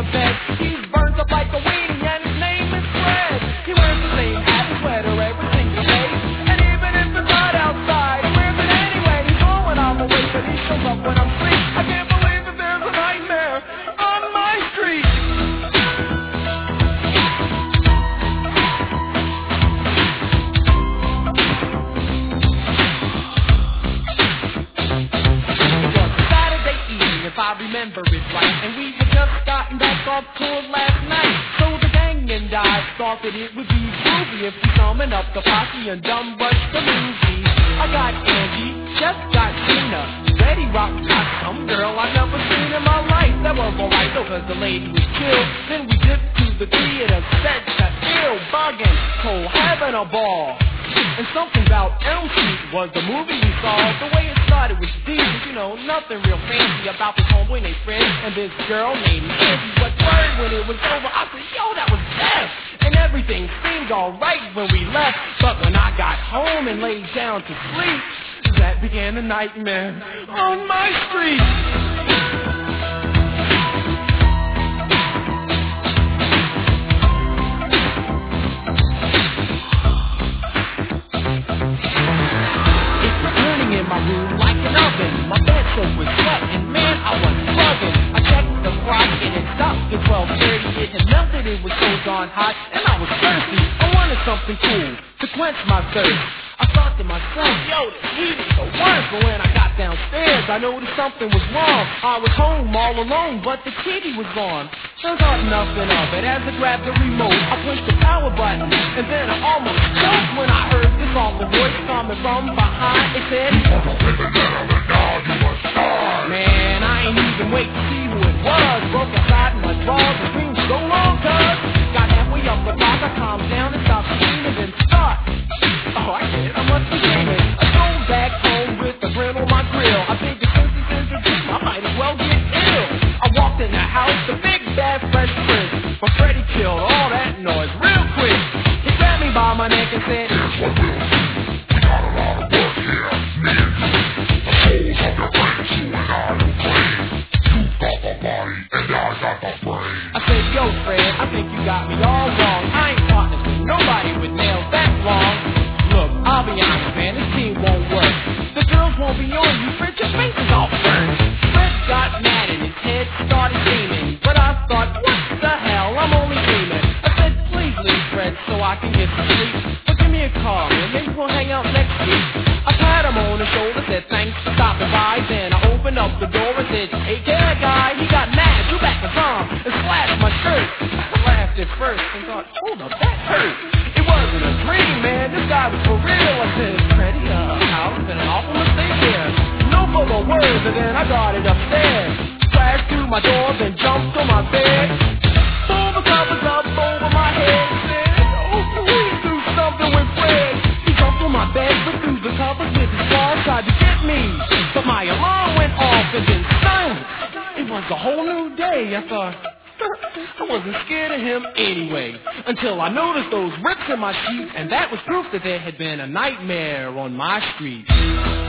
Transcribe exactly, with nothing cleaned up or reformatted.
bed. He's burnt up like a weenie and his name is Fred. He wears the same hat and sweater every single day. And even if it's hot outside, he wears it anyway. He's on when I'm awake, but he shows up when I'm asleep. I can't believe that there's a nightmare on my street. If I remember it right, and we had just gotten back off tour last night. So the gang and I thought that it would be groovy if we summoned up the posse and dumb rush the movie. I got Angie, just got Gina, Betty Rock got some girl I've never seen in my life. That was alright though, cause the lady was chill. Then we dipped to the theater, set got ill, bugging, cold, having a ball. And something about Elm Street was the movie we saw. The way it started was decent, you know, nothing real fancy about this homeboy named Fred and this girl named Angie. But word when it was over, I said, yo, that was best. And everything seemed alright when we left. But when I got home and laid down to sleep, that began a nightmare on my street. In my room like an oven, my bed soaked with sweat, and man, I was bugging. I checked the clock and it stopped at twelve thirty. It had melted, it was so darn hot, and I was thirsty. I wanted something cool to quench my thirst. I thought to myself, yo, this heat is the worst. But when I got downstairs, I noticed something was wrong. I was home all alone, but the kitty was gone. I thought nothing of it as I grabbed the remote. I pushed the power button, and then I almost choked when I heard this awful voice coming from behind. It said, man, I ain't even wait to see who it was. Broke outside in my drawers and screamed so long, cuz got halfway up the block, I calmed down and stopped screaming and thought, oh, I get it, I must be dreaming. I drove back home with a grin on my grill. I figured since it's in the dream, I might as well get ill. I walked in the house, the big bad Fresh Prince, but Freddie killed all that noise real quick. He grabbed me by my neck and said, here's what we'll do. We got a lot of work here, me and you. The souls of your friends, you and I will claim. You got the body, and I got the brain. I said, yo, Fred, I think you got me all wrong. I ain't partners with nobody with nails that long. Look, I'll be honest, man, this team won't work. The girls won't be on you, Fred, your face is all burned. Fred got mad and his head started steaming. But I thought, what the hell, I'm only dreaming. I said, please leave, Fred, so I can get some sleep. But give me a call, man, maybe we'll hang out next week. I pat him on the shoulder, said thanks for stopping by. Then I opened up the door and said, hey, yeah, guy, he got mad, threw back his arm and slashed my shirt. I laughed at first and thought, hold up, that hurt. It wasn't a dream, man, this guy was for real. I said, Freddie, uh, house, been an awful mistake here. No further words, and then I got it upstairs. Crashed through my door, then jumped on my bed. Pulled the covers up over my head and said, oh, please do something with Fred. He jumped on my bed, but through the covers with his claws, tried to get me. But my alarm went off and then silence. It was a whole new day. I thought, I wasn't scared of him anyway, until I noticed those rips in my sheets, and that was proof that there had been a nightmare on my street.